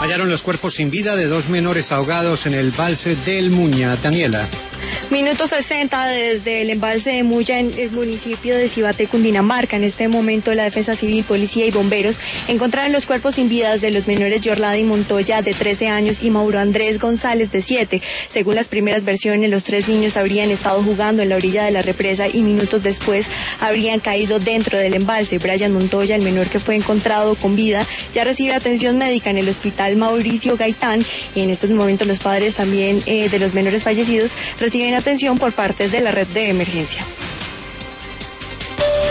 Hallaron los cuerpos sin vida de 2 menores ahogados en el embalse del Muña. Daniela. Minuto 60 desde el embalse de Muya en el municipio de Cibaté, Cundinamarca. En este momento la Defensa Civil, Policía y Bomberos encontraron los cuerpos sin vidas de los menores Yorlady Montoya, de 13 años, y Mauro Andrés González, de 7. Según las primeras versiones, los 3 niños habrían estado jugando en la orilla de la represa y minutos después habrían caído dentro del embalse. Brian Montoya, el menor que fue encontrado con vida, ya recibe atención médica en el hospital Mauricio Gaitán, y en estos momentos los padres también de los menores fallecidos reciben atención por parte de la red de emergencia.